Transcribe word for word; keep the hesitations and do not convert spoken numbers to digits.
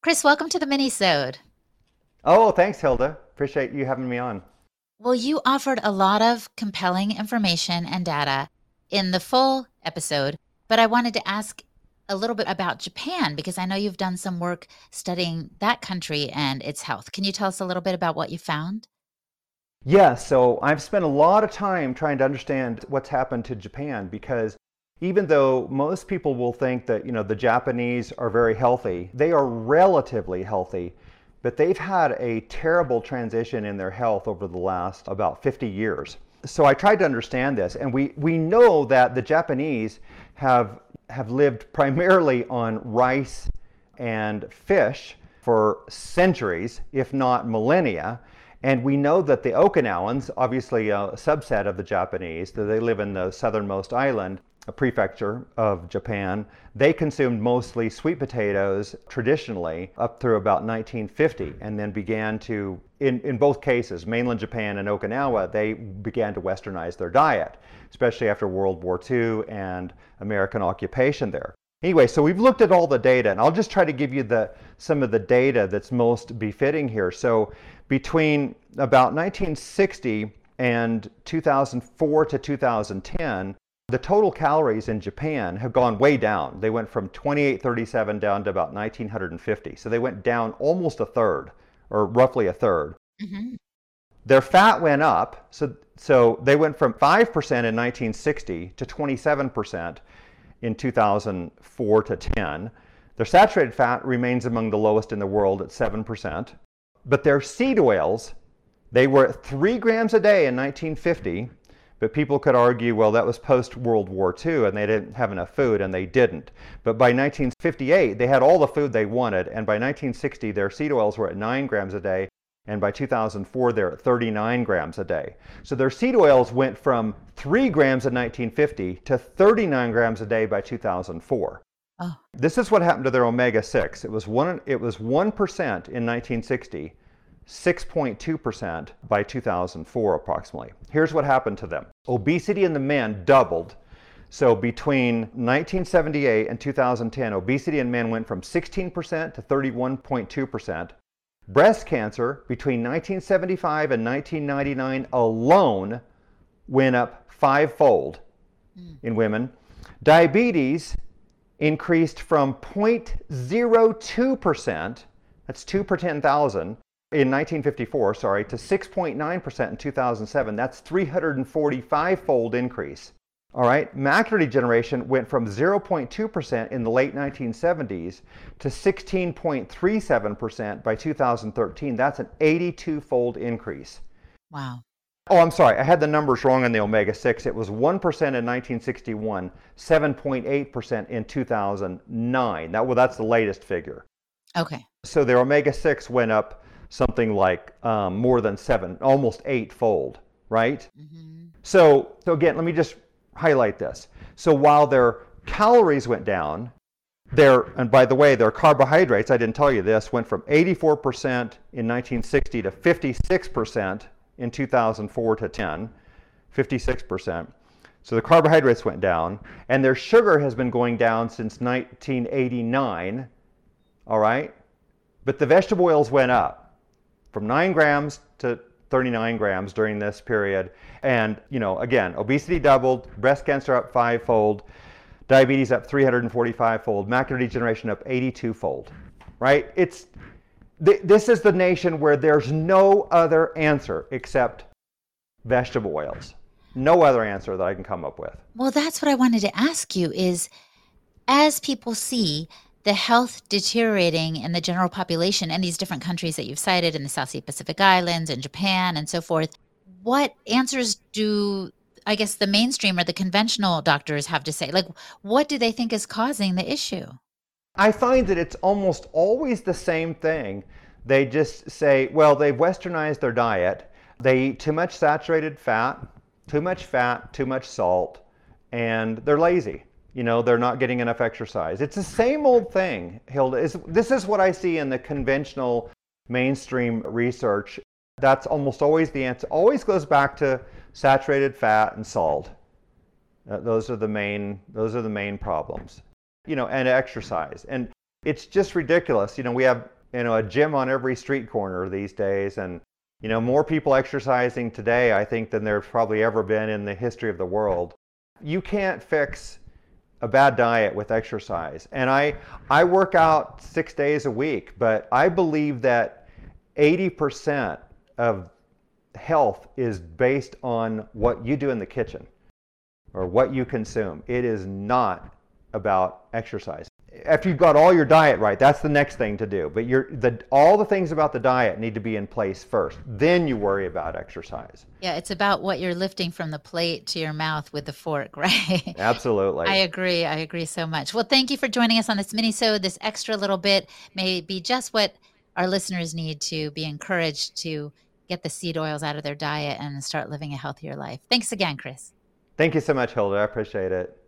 Chris, welcome to the mini-sode. Oh, thanks, Hilda. Appreciate you having me on. Well, you offered a lot of compelling information and data in the full episode, but I wanted to ask a little bit about Japan because I know you've done some work studying that country and its health. Can you tell us a little bit about what you found? Yeah, so I've spent a lot of time trying to understand what's happened to Japan because even though most people will think that, you know, the Japanese are very healthy, they are relatively healthy, but they've had a terrible transition in their health over the last about fifty years. So I tried to understand this, and we, we know that the Japanese have have lived primarily on rice and fish for centuries, if not millennia. And we know that the Okinawans, obviously a subset of the Japanese, that they live in the southernmost island, a prefecture of Japan, they consumed mostly sweet potatoes traditionally up through about nineteen fifty, and then began to, in, in both cases, mainland Japan and Okinawa, they began to westernize their diet, especially after World War Two and American occupation there. Anyway, so we've looked at all the data, and I'll just try to give you the some of the data that's most befitting here. So between about nineteen sixty and two thousand four to two thousand ten, the total calories in Japan have gone way down. They went from twenty-eight thirty-seven down to about nineteen fifty. So they went down almost a third, or roughly a third. Hmm. Their fat went up, so so they went from five percent in nineteen sixty to twenty-seven percent in two thousand four to ten. Their saturated fat remains among the lowest in the world at seven percent. But their seed oils, they were at three grams a day in nineteen fifty, but people could argue, well, that was post-World War Two and they didn't have enough food, and they didn't. But by nineteen fifty-eight, they had all the food they wanted, and by nineteen sixty, their seed oils were at nine grams a day, and by two thousand four, they're at thirty-nine grams a day. So their seed oils went from three grams in nineteen fifty to thirty-nine grams a day by two thousand four. Oh, This is what happened to their omega six. It was one, it was one percent in nineteen sixty, six point two percent by two thousand four approximately. Here's what happened to them. Obesity in the men doubled. So between nineteen seventy-eight and two thousand ten, obesity in men went from sixteen percent to thirty-one point two percent. Breast cancer between nineteen seventy-five and nineteen ninety-nine alone went up fivefold mm. in women. Diabetes increased from zero point zero two percent, that's two per ten thousand, in nineteen fifty-four, sorry, to six point nine percent in two thousand seven. That's three hundred forty-five-fold increase. All right, macular degeneration went from zero point two percent in the late nineteen seventies to sixteen point three seven percent by two thousand thirteen. That's an eighty-two-fold increase. Wow. Oh, I'm sorry, I had the numbers wrong on the omega six. It was one percent in nineteen sixty-one, seven point eight percent in two thousand nine. That, well, that's the latest figure. Okay. So their omega six went up something like um, more than seven, almost eightfold, right? Hmm. So, so again, let me just highlight this. So while their calories went down, their, and by the way, their carbohydrates, I didn't tell you this, went from eighty-four percent in nineteen sixty to fifty-six percent in two thousand four to ten, fifty-six percent. So the carbohydrates went down, and their sugar has been going down since nineteen eighty-nine, all right? But the vegetable oils went up from nine grams to thirty-nine grams during this period. And, you know, again, obesity doubled, breast cancer up fivefold, diabetes up three hundred forty-five-fold, macular degeneration up eighty-two-fold, right? It's, th- this is the nation where there's no other answer except vegetable oils. No other answer that I can come up with. Well, that's what I wanted to ask you is, as people see the health deteriorating in the general population in these different countries that you've cited in the South Sea Pacific Islands and Japan and so forth, what answers do, I guess, the mainstream or the conventional doctors have to say? Like, what do they think is causing the issue? I find that it's almost always the same thing. They just say, well, they've westernized their diet. They eat too much saturated fat, too much fat, too much salt, and they're lazy. You know, they're not getting enough exercise. It's the same old thing, Hilda. Is this is what I see in the conventional mainstream research. That's almost always the answer. Always goes back to saturated fat and salt. Uh, those are the main. Those are the main problems. You know, and exercise. And it's just ridiculous. You know, we have you know, a gym on every street corner these days, and you know, more people exercising today, I think, than there's probably ever been in the history of the world. You can't fix a bad diet with exercise. And I, I work out six days a week, but I believe that eighty percent of health is based on what you do in the kitchen or what you consume. It is not about exercise. If you've got all your diet right, that's the next thing to do. But you're, the, all the things about the diet need to be in place first. Then you worry about exercise. Yeah, it's about what you're lifting from the plate to your mouth with the fork, right? Absolutely. I agree. I agree so much. Well, thank you for joining us on this mini-sode. This extra little bit may be just what our listeners need to be encouraged to get the seed oils out of their diet and start living a healthier life. Thanks again, Chris. Thank you so much, Hilda. I appreciate it.